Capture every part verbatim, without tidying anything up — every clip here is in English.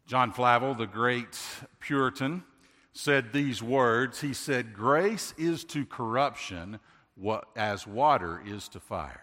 John Flavel, the great Puritan, said these words. He said, "Grace is to corruption what as water is to fire."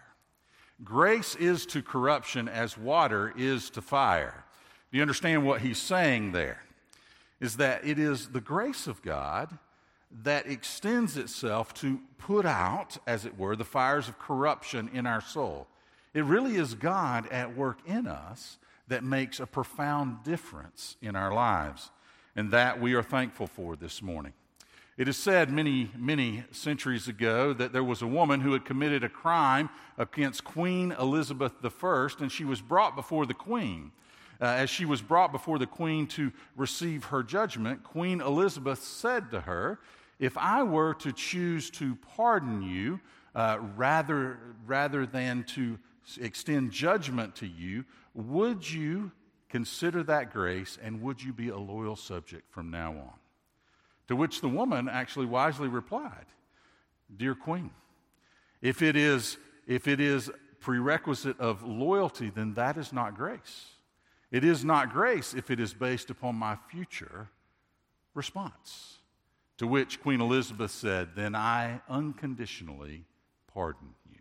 Grace is to corruption as water is to fire. Do you understand what he's saying there? Is that it is the grace of God that extends itself to put out, as it were, the fires of corruption in our soul. It really is God at work in us that makes a profound difference in our lives, and that we are thankful for this morning. It is said many, many centuries ago that there was a woman who had committed a crime against Queen Elizabeth the First, and she was brought before the queen. Uh, as she was brought before the queen to receive her judgment, Queen Elizabeth said to her, "If I were to choose to pardon you uh, rather, rather than to extend judgment to you, would you consider that grace, and would you be a loyal subject from now on?" To which the woman actually wisely replied, "Dear Queen, if it is, if it is prerequisite of loyalty, then that is not grace. It is not grace if it is based upon my future response." To which Queen Elizabeth said, "Then I unconditionally pardon you."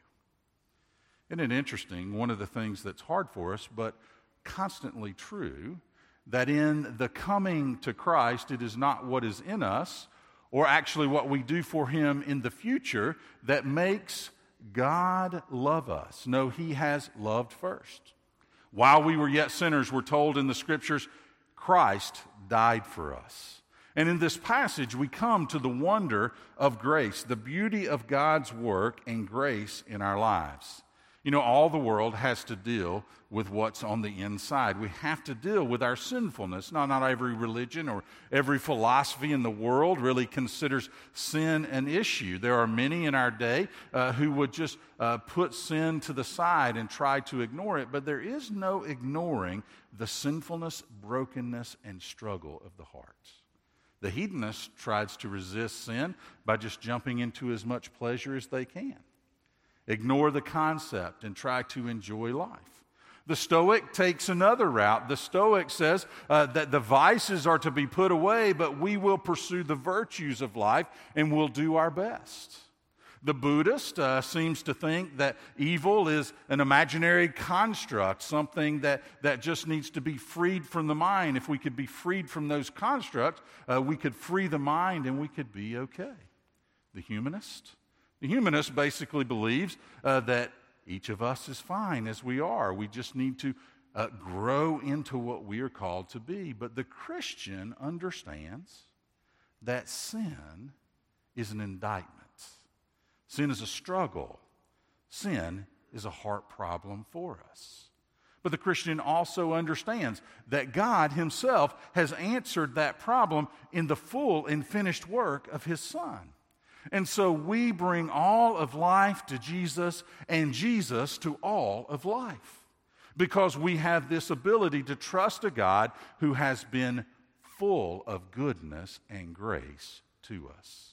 Isn't it interesting? One of the things that's hard for us, but constantly true, that in the coming to Christ, it is not what is in us, or actually what we do for Him in the future, that makes God love us. No, He has loved first. While we were yet sinners, we're told in the Scriptures, Christ died for us. And in this passage, we come to the wonder of grace, the beauty of God's work and grace in our lives. You know, all the world has to deal with what's on the inside. We have to deal with our sinfulness. Now, not every religion or every philosophy in the world really considers sin an issue. There are many in our day uh, who would just uh, put sin to the side and try to ignore it, but there is no ignoring the sinfulness, brokenness, and struggle of the heart. The hedonist tries to resist sin by just jumping into as much pleasure as they can. Ignore the concept and try to enjoy life. The Stoic takes another route. The Stoic says uh, that the vices are to be put away, but we will pursue the virtues of life and we'll do our best. The Buddhist uh, seems to think that evil is an imaginary construct, something that, that just needs to be freed from the mind. If we could be freed from those constructs, uh, we could free the mind and we could be okay. The Humanist? The humanist basically believes uh, that each of us is fine as we are. We just need to uh, grow into what we are called to be. But the Christian understands that sin is an indictment. Sin is a struggle. Sin is a heart problem for us. But the Christian also understands that God Himself has answered that problem in the full and finished work of His Son. And so we bring all of life to Jesus and Jesus to all of life, because we have this ability to trust a God who has been full of goodness and grace to us.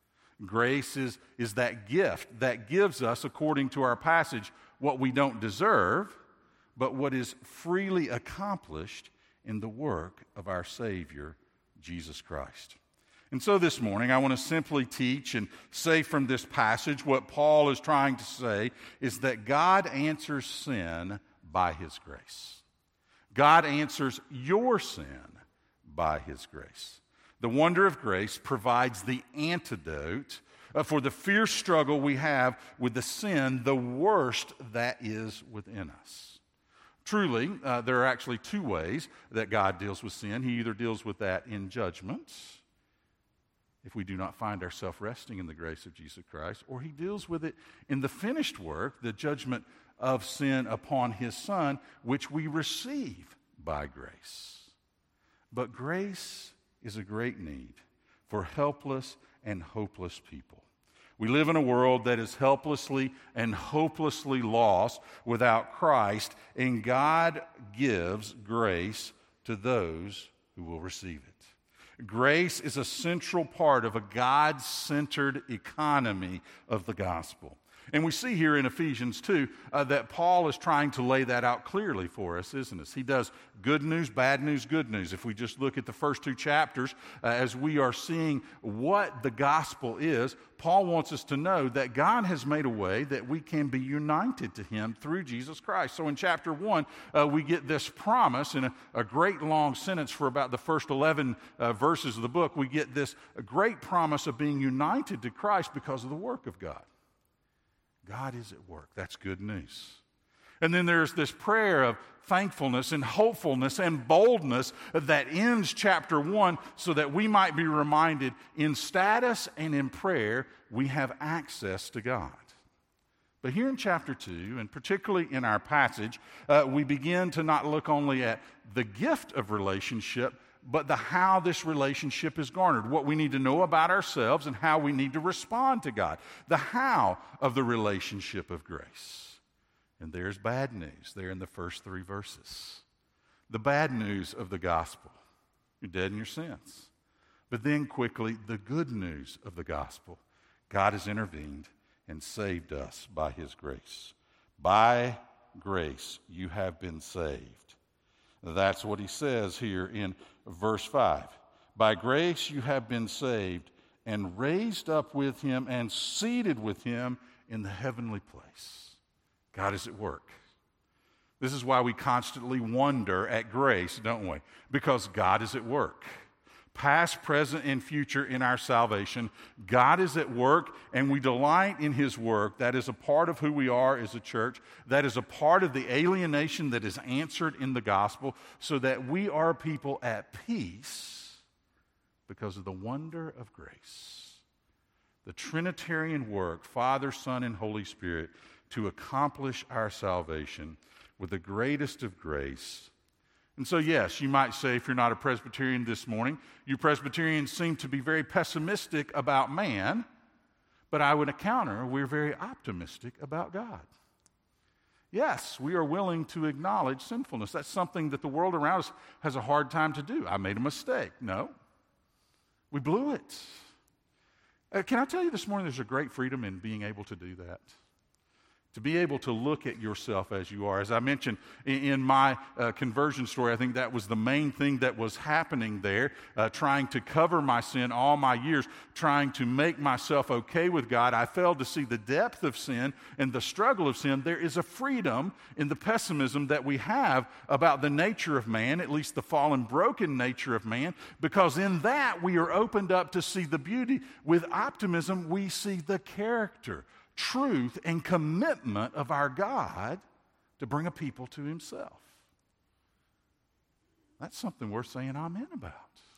Grace is, is that gift that gives us, according to our passage, what we don't deserve, but what is freely accomplished in the work of our Savior, Jesus Christ. And so this morning, I want to simply teach and say from this passage what Paul is trying to say is that God answers sin by His grace. God answers your sin by His grace. The wonder of grace provides the antidote uh, for the fierce struggle we have with the sin, the worst that is within us. Truly, uh, there are actually two ways that God deals with sin. He either deals with that in judgment, if we do not find ourselves resting in the grace of Jesus Christ, or He deals with it in the finished work, the judgment of sin upon His Son, which we receive by grace. But grace is a great need for helpless and hopeless people. We live in a world that is helplessly and hopelessly lost without Christ, and God gives grace to those who will receive it. Grace is a central part of a God-centered economy of the gospel. And we see here in Ephesians two uh, that Paul is trying to lay that out clearly for us, isn't it? He does good news, bad news, good news. If we just look at the first two chapters, uh, as we are seeing what the gospel is, Paul wants us to know that God has made a way that we can be united to him through Jesus Christ. So in chapter one, uh, we get this promise in a, a great long sentence for about the first eleven uh, verses of the book. We get this great promise of being united to Christ because of the work of God. God is at work. That's good news. And then there's this prayer of thankfulness and hopefulness and boldness that ends chapter one so that we might be reminded in status and in prayer we have access to God. But here in chapter two, and particularly in our passage, uh, we begin to not look only at the gift of relationship, but the how this relationship is garnered, what we need to know about ourselves and how we need to respond to God. The how of the relationship of grace. And there's bad news there in the first three verses. The bad news of the gospel. You're dead in your sins. But then quickly, the good news of the gospel. God has intervened and saved us by his grace. By grace you have been saved. That's what he says here in verse five. By grace you have been saved and raised up with him and seated with him in the heavenly place. God is at work. This is why we constantly wonder at grace, don't we? Because God is at work. Past, present, and future in our salvation, God is at work, and we delight in his work. That is a part of who we are as a church. That is a part of the alienation that is answered in the gospel, so that we are people at peace because of the wonder of grace. The Trinitarian work, Father, Son, and Holy Spirit, to accomplish our salvation with the greatest of grace. And so, yes, you might say, if you're not a Presbyterian this morning, you Presbyterians seem to be very pessimistic about man, but I would counter, we're very optimistic about God. Yes, we are willing to acknowledge sinfulness. That's something that the world around us has a hard time to do. I made a mistake. No, we blew it. Uh, can I tell you this morning, there's a great freedom in being able to do that? To be able to look at yourself as you are. As I mentioned in, in my uh, conversion story, I think that was the main thing that was happening there, uh, trying to cover my sin all my years, trying to make myself okay with God. I failed to see the depth of sin and the struggle of sin. There is a freedom in the pessimism that we have about the nature of man, at least the fallen, broken nature of man, because in that we are opened up to see the beauty. With optimism, we see the character, truth, and commitment of our God to bring a people to himself. That's something worth saying amen about.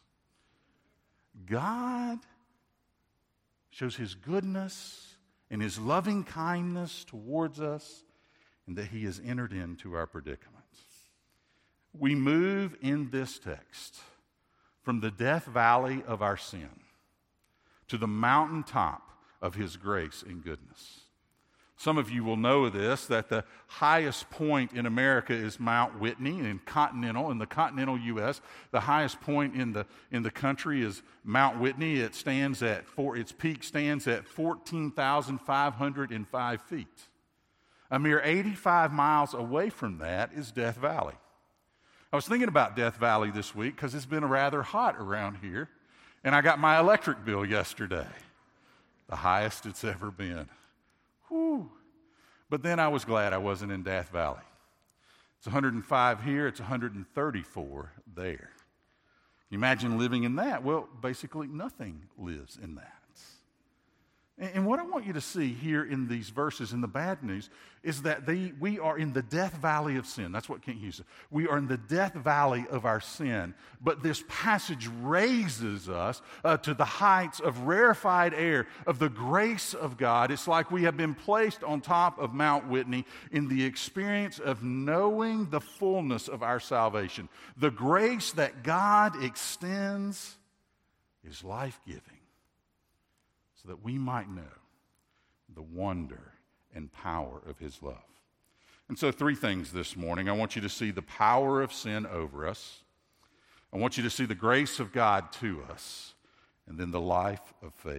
God shows his goodness and his loving kindness towards us, and that he has entered into our predicament. We move in this text from the death valley of our sin to the mountaintop of his grace and goodness. Some of you will know this, that the highest point in America is Mount Whitney in continental, in the continental U S The highest point in the in the country is Mount Whitney. It stands at four, its peak stands at fourteen thousand five hundred five feet. A mere eighty-five miles away from that is Death Valley. I was thinking about Death Valley this week because it's been rather hot around here, and I got my electric bill yesterday. The highest it's ever been. Whew. But then I was glad I wasn't in Death Valley. It's one hundred five here, it's one hundred thirty-four there. Can you imagine living in that? Well, basically nothing lives in that. And what I want you to see here in these verses, in the bad news, is that they, we are in the death valley of sin. That's what Kent Hughes said. We are in the death valley of our sin. But this passage raises us uh, to the heights of rarefied air, of the grace of God. It's like we have been placed on top of Mount Whitney in the experience of knowing the fullness of our salvation. The grace that God extends is life-giving, so that we might know the wonder and power of his love. And so three things this morning. I want you to see the power of sin over us. I want you to see the grace of God to us. And then the life of faith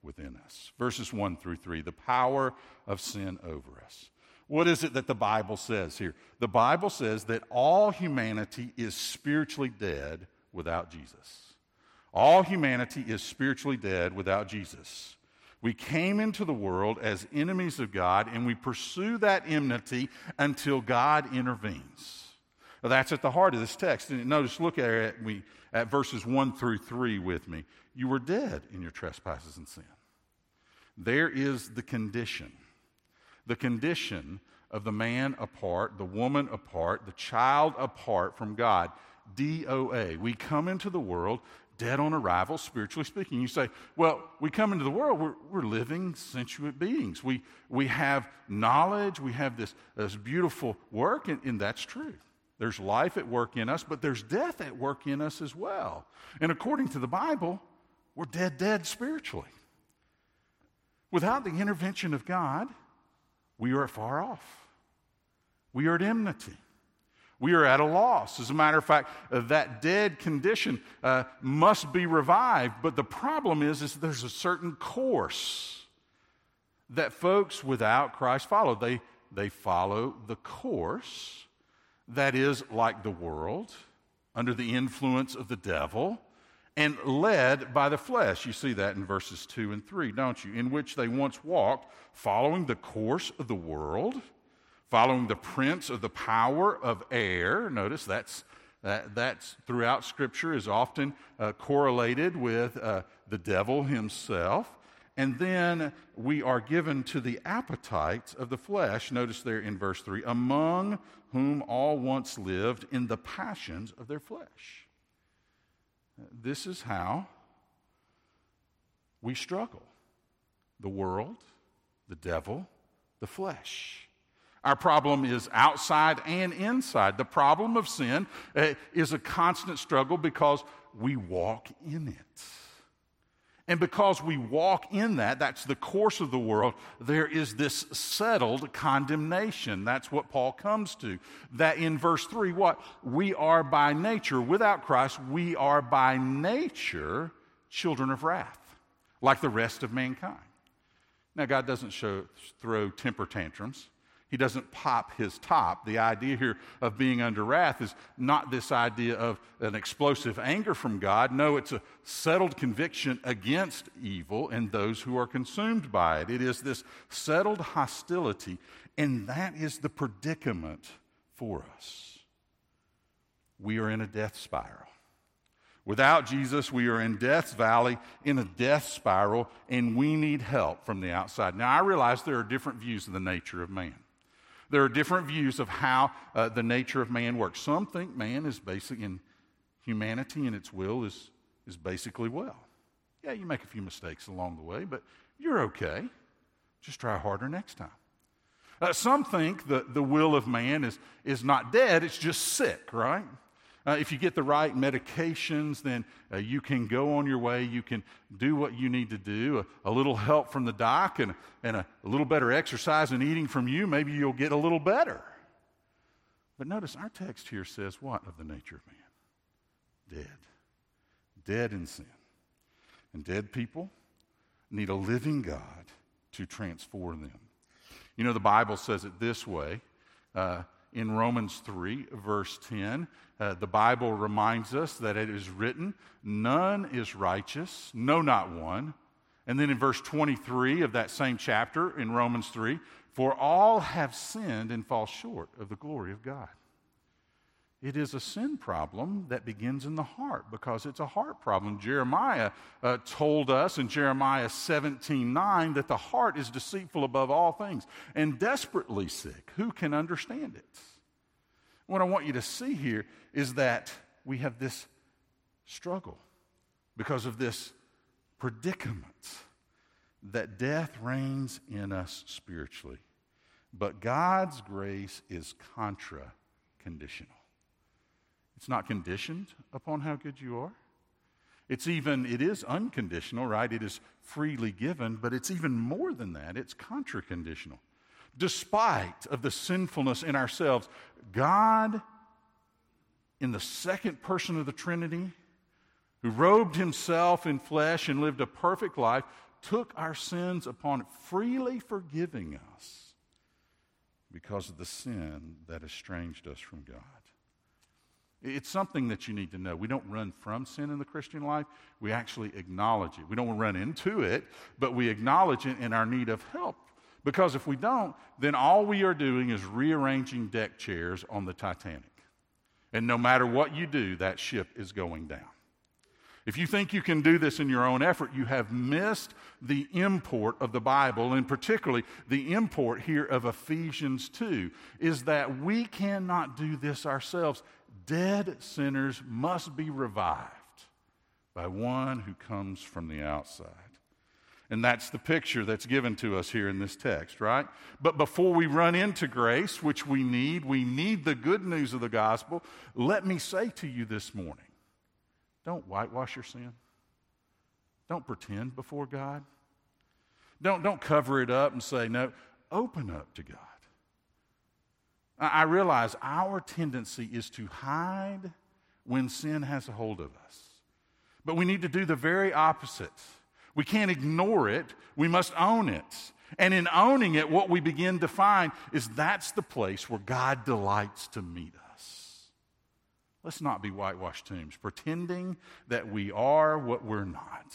within us. Verses one through three, the power of sin over us. What is it that the Bible says here? The Bible says that all humanity is spiritually dead without Jesus. All humanity is spiritually dead without Jesus. We came into the world as enemies of God, and we pursue that enmity until God intervenes. Now, that's at the heart of this text. And notice, look at it, we, at verses one through three with me. You were dead in your trespasses and sin. There is the condition. The condition of the man apart, the woman apart, the child apart from God. D O A. We come into the world dead on arrival, spiritually speaking. You say, well, we come into the world, we're, we're living sentient beings. We, we have knowledge, we have this, this beautiful work, and, and that's true. There's life at work in us, but there's death at work in us as well. And according to the Bible, we're dead, dead spiritually. Without the intervention of God, we are far off. We are at enmity. We are at a loss. As a matter of fact, uh, that dead condition uh, must be revived. But the problem is, is there's a certain course that folks without Christ follow. They, they follow the course that is like the world, under the influence of the devil, and led by the flesh. You see that in verses two and three, don't you? In which they once walked, following the course of the world, following the prince of the power of air. Notice that's that, that's throughout Scripture is often uh, correlated with uh, the devil himself. And then we are given to the appetites of the flesh. Notice there in verse three, among whom all once lived in the passions of their flesh. This is how we struggle. The world, the devil, the flesh. Our problem is outside and inside. The problem of sin uh, is a constant struggle because we walk in it. And because we walk in that, that's the course of the world, there is this settled condemnation. That's what Paul comes to. That in verse three, what? We are by nature, without Christ, we are by nature children of wrath, like the rest of mankind. Now, God doesn't show, throw temper tantrums. He doesn't pop his top. The idea here of being under wrath is not this idea of an explosive anger from God. No, it's a settled conviction against evil and those who are consumed by it. It is this settled hostility, and that is the predicament for us. We are in a death spiral. Without Jesus, we are in death's valley, in a death spiral, and we need help from the outside. Now, I realize there are different views of the nature of man. There are different views of how uh, the nature of man works. Some think man is basic in humanity and its will is, is basically well. Yeah, you make a few mistakes along the way, but you're okay. Just try harder next time. Uh, some think the, the will of man is, is not dead, it's just sick, right? Uh, if you get the right medications, then uh, you can go on your way. You can do what you need to do. A, a little help from the doc and, and a, a little better exercise and eating from you, maybe you'll get a little better. But notice our text here says what of the nature of man? Dead. Dead in sin. And dead people need a living God to transform them. You know, the Bible says it this way. Uh, In Romans three, verse ten, uh, the Bible reminds us that it is written, none is righteous, no, not one. And then in verse twenty-three of that same chapter in Romans three, for all have sinned and fall short of the glory of God. It is a sin problem that begins in the heart because it's a heart problem. Jeremiah uh, told us in Jeremiah seventeen nine that the heart is deceitful above all things and desperately sick. Who can understand it? What I want you to see here is that we have this struggle because of this predicament that death reigns in us spiritually. But God's grace is contra-conditional. It's not conditioned upon how good you are. It's even, it is unconditional, right? It is freely given, but it's even more than that. It's contra-conditional. Despite of the sinfulness in ourselves, God, in the second person of the Trinity, who robed himself in flesh and lived a perfect life, took our sins upon it, freely forgiving us because of the sin that estranged us from God. It's something that you need to know. We don't run from sin in the Christian life. We actually acknowledge it. We don't run into it, but we acknowledge it in our need of help. Because if we don't, then all we are doing is rearranging deck chairs on the Titanic. And no matter what you do, that ship is going down. If you think you can do this in your own effort, you have missed the import of the Bible, and particularly the import here of Ephesians two, is that we cannot do this ourselves. Dead sinners must be revived by one who comes from the outside. And that's the picture that's given to us here in this text, right? But before we run into grace, which we need, we need the good news of the gospel. Let me say to you this morning, don't whitewash your sin. Don't pretend before God. Don't, don't cover it up and say, no, open up to God. I, I realize our tendency is to hide when sin has a hold of us. But we need to do the very opposite. We can't ignore it. We must own it. And in owning it, what we begin to find is that's the place where God delights to meet us. Let's not be whitewashed tombs, pretending that we are what we're not.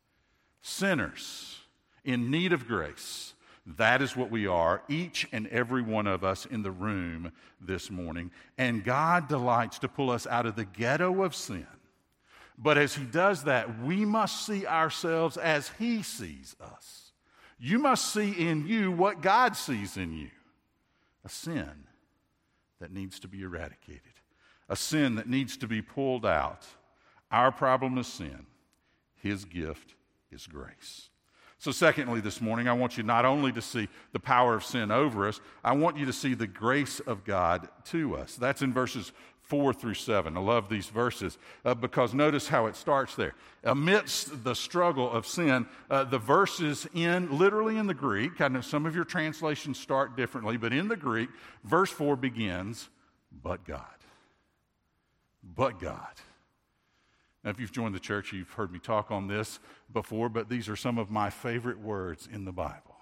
Sinners in need of grace. That is what we are, each and every one of us in the room this morning. And God delights to pull us out of the ghetto of sin. But as He does that, we must see ourselves as He sees us. You must see in you what God sees in you. A sin that needs to be eradicated. A sin that needs to be pulled out. Our problem is sin. His gift is grace. So secondly, this morning, I want you not only to see the power of sin over us, I want you to see the grace of God to us. That's in verses four through seven. I love these verses uh, because notice how it starts there. Amidst the struggle of sin, uh, the verses in, literally in the Greek, I know some of your translations start differently, but in the Greek, verse four begins, but God. But God. Now, if you've joined the church, you've heard me talk on this before, but these are some of my favorite words in the Bible.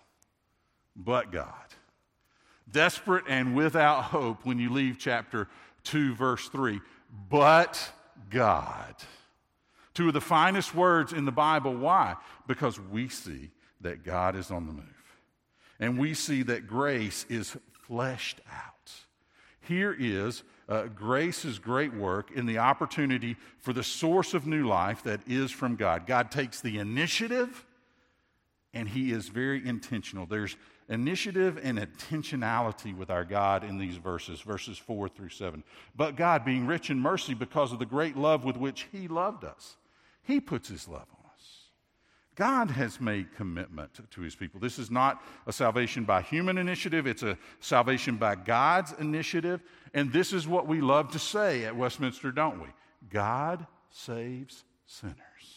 But God. Desperate and without hope when you leave chapter two, verse three. But God. Two of the finest words in the Bible. Why? Because we see that God is on the move. And we see that grace is fleshed out. Here is Uh, grace's great work in the opportunity for the source of new life that is from God. God takes the initiative, and He is very intentional. There's initiative and intentionality with our God in these verses, verses four through seven. But God, being rich in mercy because of the great love with which He loved us, He puts His love on us. God has made commitment to His people. This is not a salvation by human initiative. It's a salvation by God's initiative. And this is what we love to say at Westminster, don't we? God saves sinners.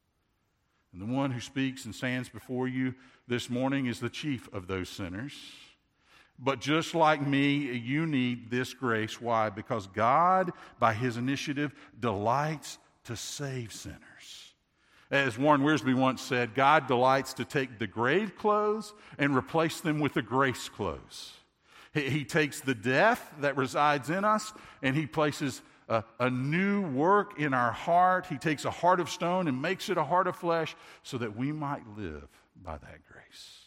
And the one who speaks and stands before you this morning is the chief of those sinners. But just like me, you need this grace. Why? Because God, by His initiative, delights to save sinners. As Warren Wiersbe once said, God delights to take the grave clothes and replace them with the grace clothes. He, he takes the death that resides in us and He places a, a new work in our heart. He takes a heart of stone and makes it a heart of flesh so that we might live by that grace.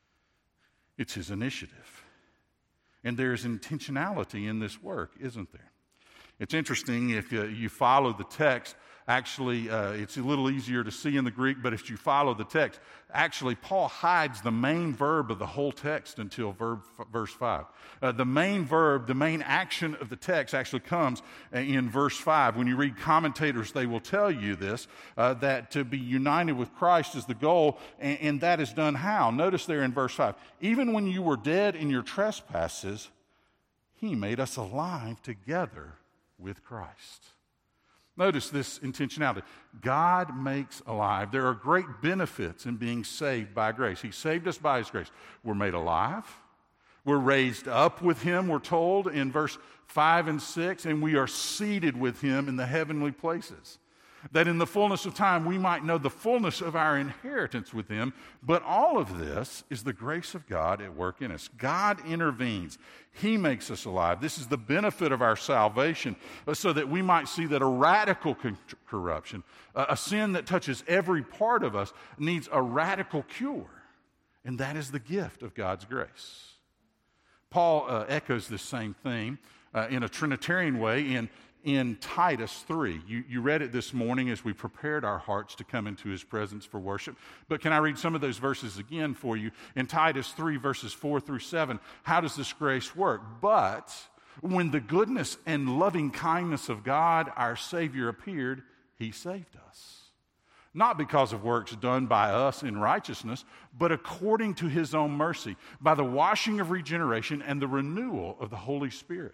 It's His initiative. And there's intentionality in this work, isn't there? It's interesting if you, you follow the text. Actually, uh, it's a little easier to see in the Greek, but if you follow the text, actually, Paul hides the main verb of the whole text until verb, verse five. Uh, the main verb, the main action of the text actually comes in verse five. When you read commentators, they will tell you this, uh, that to be united with Christ is the goal, and, and that is done how? Notice there in verse five, even when you were dead in your trespasses, He made us alive together with Christ. Notice this intentionality. God makes alive. There are great benefits in being saved by grace. He saved us by His grace. We're made alive. We're raised up with Him, we're told in verse five and six, and we are seated with Him in the heavenly places. that in the fullness of time we might know the fullness of our inheritance with him. But all of this is the grace of God at work in us. God intervenes. He makes us alive. This is the benefit of our salvation, so that we might see that a radical con- corruption, a, a sin that touches every part of us, needs a radical cure. And that is the gift of God's grace. Paul uh, echoes this same theme uh, in a Trinitarian way in in Titus three. You, you read it this morning as we prepared our hearts to come into his presence for worship. But can I read some of those verses again for you? In Titus three, verses four through seven, how does this grace work? But when the goodness and loving kindness of God, our Savior, appeared, he saved us. Not because of works done by us in righteousness, but according to his own mercy, by the washing of regeneration and the renewal of the Holy Spirit,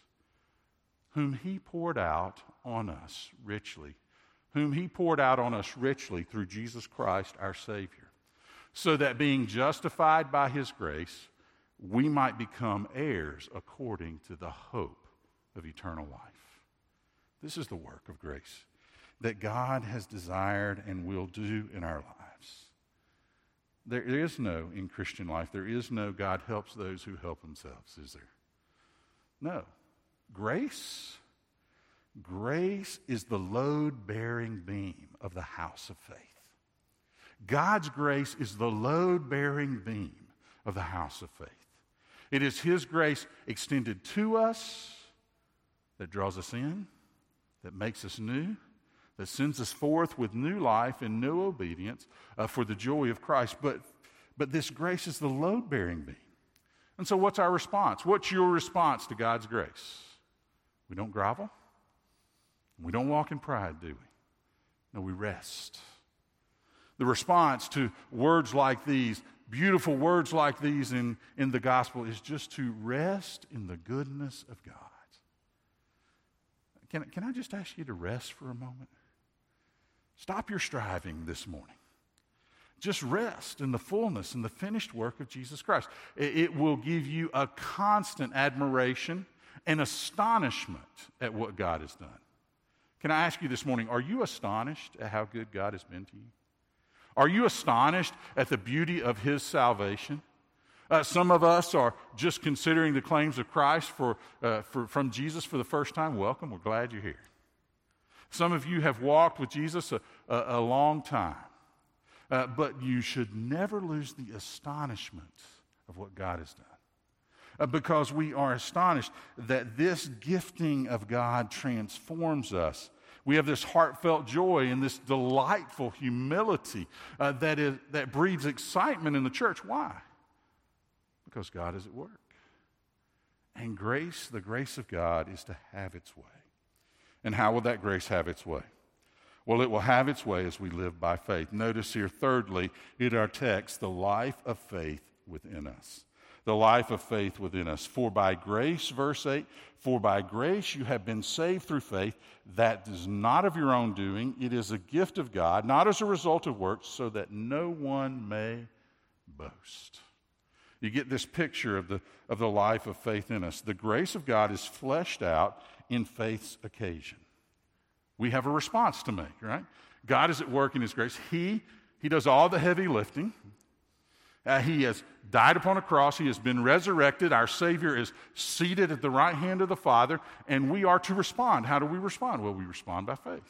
whom he poured out on us richly, whom he poured out on us richly through Jesus Christ our Savior, so that being justified by his grace, we might become heirs according to the hope of eternal life. This is the work of grace that God has desired and will do in our lives. There is no, in Christian life, there is no God helps those who help themselves, is there? No. Grace, grace is the load-bearing beam of the house of faith. God's grace is the load-bearing beam of the house of faith. It is his grace extended to us that draws us in, that makes us new, that sends us forth with new life and new obedience uh, for the joy of Christ. But, but this grace is the load-bearing beam. And so what's our response? What's your response to God's grace? We don't grovel. We don't walk in pride, do we? No, we rest. The response to words like these, beautiful words like these in, in the gospel, is just to rest in the goodness of God. Can, can I just ask you to rest for a moment? Stop your striving this morning. Just rest in the fullness and the finished work of Jesus Christ. It, it will give you a constant admiration and astonishment at what God has done. Can I ask you this morning, are you astonished at how good God has been to you? Are you astonished at the beauty of his salvation? Uh, some of us are just considering the claims of Christ for, uh, for, from Jesus for the first time. Welcome, we're glad you're here. Some of you have walked with Jesus a, a, a long time. Uh, but you should never lose the astonishment of what God has done. Uh, because we are astonished that this gifting of God transforms us. We have this heartfelt joy and this delightful humility uh, that is that breeds excitement in the church. Why? Because God is at work. And grace, the grace of God, is to have its way. And how will that grace have its way? Well, it will have its way as we live by faith. Notice here, thirdly, in our text, the life of faith within us. The life of faith within us. For by grace, verse eight, for by grace you have been saved through faith. That is not of your own doing. It is a gift of God, not as a result of works, so that no one may boast. You get this picture of the, of the life of faith in us. The grace of God is fleshed out in faith's occasion. We have a response to make, right? God is at work in his grace. He, he does all the heavy lifting. Uh, he has died upon a cross. He has been resurrected. Our Savior is seated at the right hand of the Father, and we are to respond. How do we respond? Well, we respond by faith.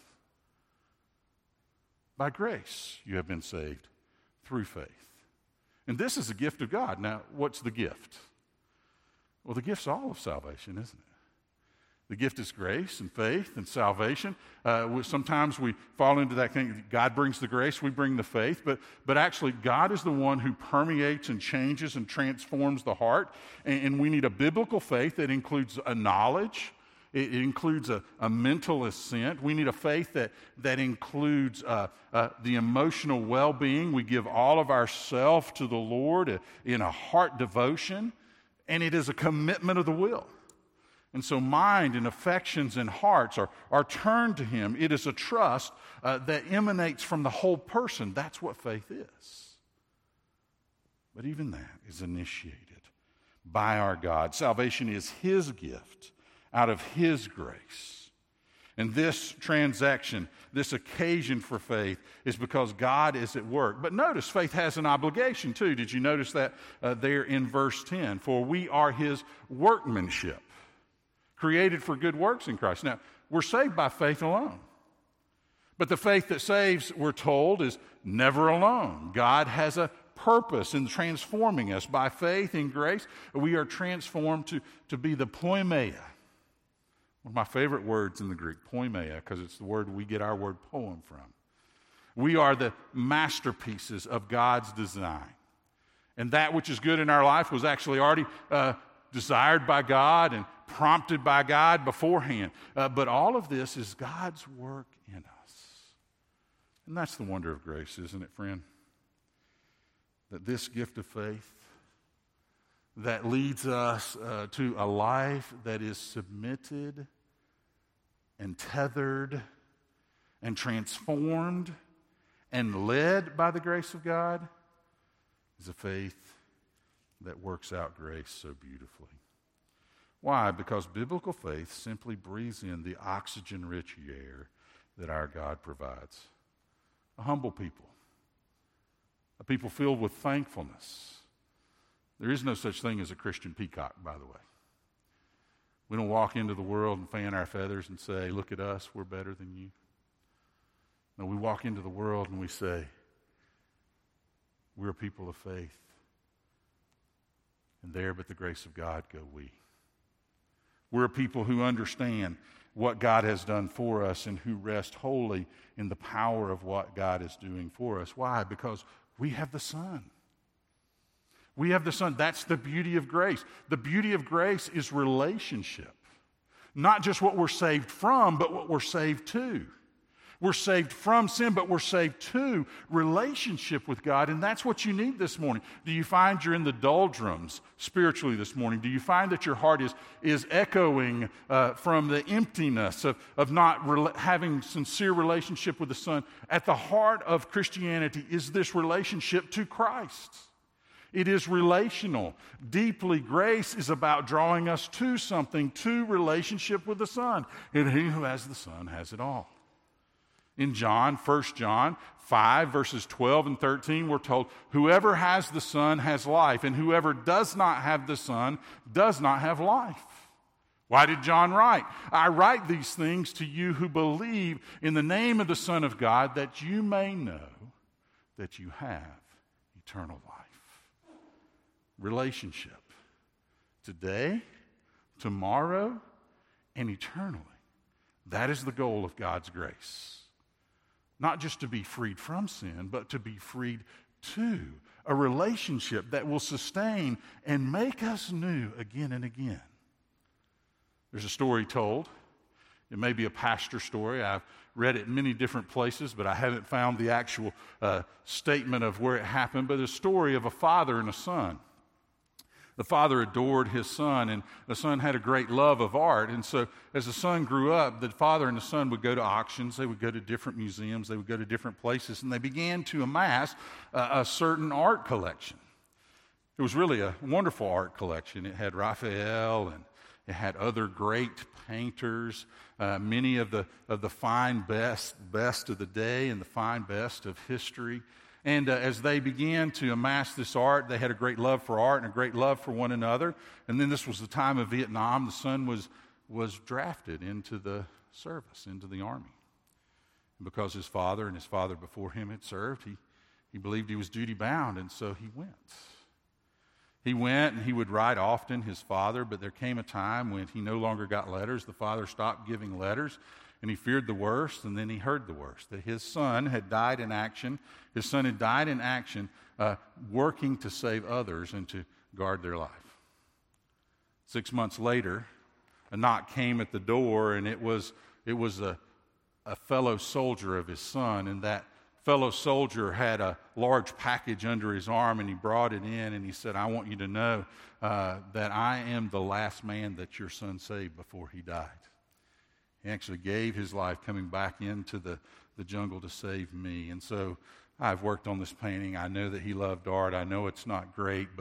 By grace, you have been saved through faith. And this is a gift of God. Now, what's the gift? Well, the gift's all of salvation, isn't it? The gift is grace and faith and salvation. Uh, sometimes we fall into that thing. God brings the grace, we bring the faith. But, but actually, God is the one who permeates and changes and transforms the heart. And, and we need a biblical faith that includes a knowledge. It, it includes a, a mental assent. We need a faith that, that includes uh, uh, the emotional well-being. We give all of ourself to the Lord in a heart devotion. And it is a commitment of the will. And so mind and affections and hearts are, are turned to him. It is a trust uh, that emanates from the whole person. That's what faith is. But even that is initiated by our God. Salvation is his gift out of his grace. And this transaction, this occasion for faith, is because God is at work. But notice, faith has an obligation too. Did you notice that uh, there in verse ten? For we are his workmanship, created for good works in Christ. Now, we're saved by faith alone. But the faith that saves, we're told, is never alone. God has a purpose in transforming us. By faith in grace, we are transformed to, to be the poimeia. One of my favorite words in the Greek, poimeia, because it's the word we get our word poem from. We are the masterpieces of God's design. And that which is good in our life was actually already uh, desired by God and prompted by God beforehand. Uh, but all of this is God's work in us. And that's the wonder of grace, isn't it, friend? That this gift of faith that leads us uh, to a life that is submitted and tethered and transformed and led by the grace of God is a faith that works out grace so beautifully. Why? Because biblical faith simply breathes in the oxygen-rich air that our God provides. A humble people, a people filled with thankfulness. There is no such thing as a Christian peacock, by the way. We don't walk into the world and fan our feathers and say, look at us, we're better than you. No, we walk into the world and we say, we're a people of faith. And there, but the grace of God, go we. We're a people who understand what God has done for us and who rest wholly in the power of what God is doing for us. Why? Because we have the Son. We have the Son. That's the beauty of grace. The beauty of grace is relationship. Not just what we're saved from, but what we're saved to. We're saved from sin, but we're saved to relationship with God, and that's what you need this morning. Do you find you're in the doldrums spiritually this morning? Do you find that your heart is, is echoing uh, from the emptiness of, of not re- having sincere relationship with the Son? At the heart of Christianity is this relationship to Christ. It is relational. Deeply, grace is about drawing us to something, to relationship with the Son. And he who has the Son has it all. In John, First John five, verses twelve and thirteen, we're told, whoever has the Son has life, and whoever does not have the Son does not have life. Why did John write? I write these things to you who believe in the name of the Son of God, that you may know that you have eternal life. Relationship. Today, tomorrow, and eternally. That is the goal of God's grace. Not just to be freed from sin, but to be freed to a relationship that will sustain and make us new again and again. There's a story told. It may be a pastor story. I've read it in many different places, but I haven't found the actual uh, statement of where it happened. But it's a story of a father and a son. The father adored his son, and the son had a great love of art. And so as the son grew up, the father and the son would go to auctions. They would go to different museums. They would go to different places, and they began to amass uh, a certain art collection. It was really a wonderful art collection. It had Raphael, and it had other great painters, uh, many of the of the fine best, best of the day and the fine best of history. And uh, as they began to amass this art, they had a great love for art and a great love for one another. And then this was the time of Vietnam. The son was, was drafted into the service, into the army. And because his father and his father before him had served, he, he believed he was duty-bound, and so he went. He went, and he would write often, his father, but there came a time when he no longer got letters. The father stopped giving letters. And he feared the worst, and then he heard the worst, that his son had died in action. His son had died in action, uh, working to save others and to guard their life. Six months later, a knock came at the door, and it was it was a, a fellow soldier of his son, and that fellow soldier had a large package under his arm, and he brought it in, and he said, I want you to know uh, that I am the last man that your son saved before he died. He actually gave his life coming back into the, the jungle to save me. And so I've worked on this painting. I know that he loved art. I know it's not great, but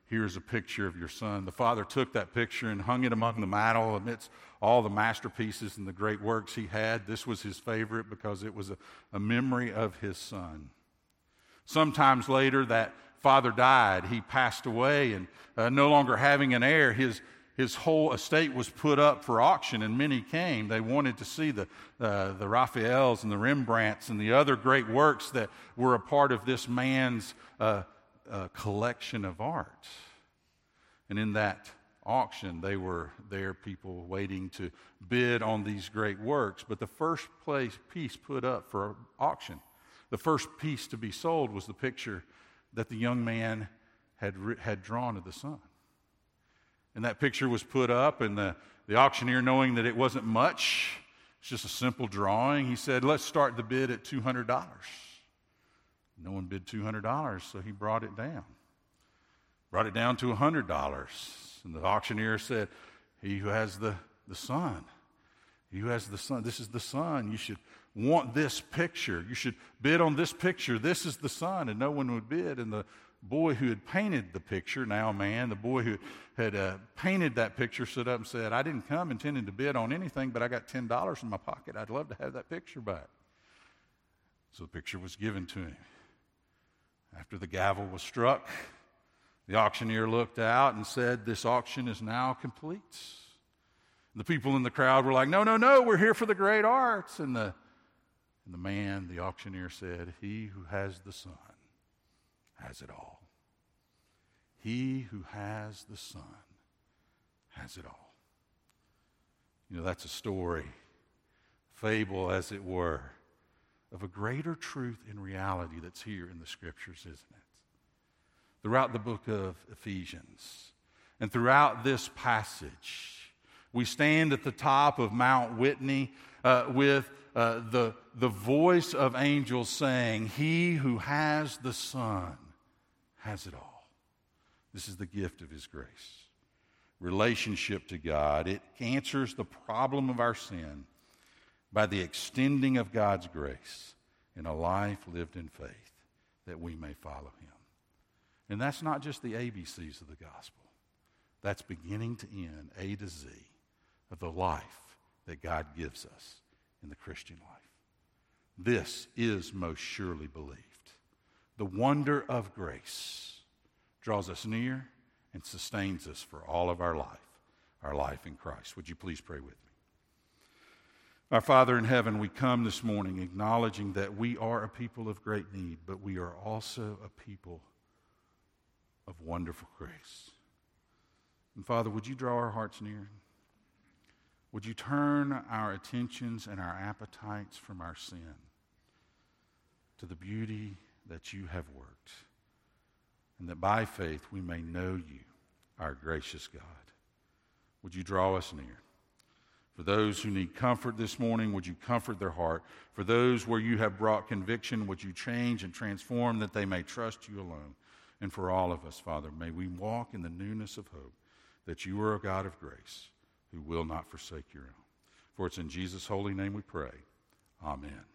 here's a picture of your son. The father took that picture and hung it among the mantle amidst all the masterpieces and the great works he had. This was his favorite because it was a, a memory of his son. Sometimes later, that father died. He passed away, and uh, no longer having an heir, his His whole estate was put up for auction, and many came. They wanted to see the, uh, the Raphaels and the Rembrandts and the other great works that were a part of this man's uh, uh, collection of art. And in that auction, they were there, people waiting to bid on these great works. But the first place piece put up for auction, the first piece to be sold, was the picture that the young man had, had drawn of the son. And that picture was put up, and the, the auctioneer, knowing that it wasn't much, it's just a simple drawing, he said, let's start the bid at two hundred dollars. No one bid two hundred dollars, so he brought it down. Brought it down to one hundred dollars. And the auctioneer said, he who has the, the son, he who has the son, this is the son. You should want this picture. You should bid on this picture. This is the son. And no one would bid. And the boy who had painted the picture, now a man, the boy who had uh, painted that picture stood up and said, I didn't come intending to bid on anything, but I got ten dollars in my pocket. I'd love to have that picture back. So the picture was given to him. After the gavel was struck, the auctioneer looked out and said, this auction is now complete. And the people in the crowd were like, no, no, no, we're here for the great arts. And the, and the man, the auctioneer said, he who has the son has it all. He who has the Son has it all. You know, that's a story, fable as it were, of a greater truth in reality that's here in the Scriptures, isn't it? Throughout the book of Ephesians and throughout this passage, we stand at the top of Mount Whitney uh, with uh, the, the voice of angels saying, he who has the Son has it all. This is the gift of His grace. Relationship to God. It answers the problem of our sin by the extending of God's grace in a life lived in faith that we may follow Him. And that's not just the A B Cs of the gospel. That's beginning to end, A to Z, of the life that God gives us in the Christian life. This is most surely believed. The wonder of grace draws us near and sustains us for all of our life, our life in Christ. Would you please pray with me? Our Father in heaven, we come this morning acknowledging that we are a people of great need, but we are also a people of wonderful grace. And Father, would you draw our hearts near? Would you turn our attentions and our appetites from our sin to the beauty that you have worked, and that by faith we may know you, our gracious God. Would you draw us near? For those who need comfort this morning, would you comfort their heart? For those where you have brought conviction, would you change and transform that they may trust you alone? And for all of us, Father, may we walk in the newness of hope that you are a God of grace who will not forsake your own. For it's in Jesus' holy name we pray. Amen.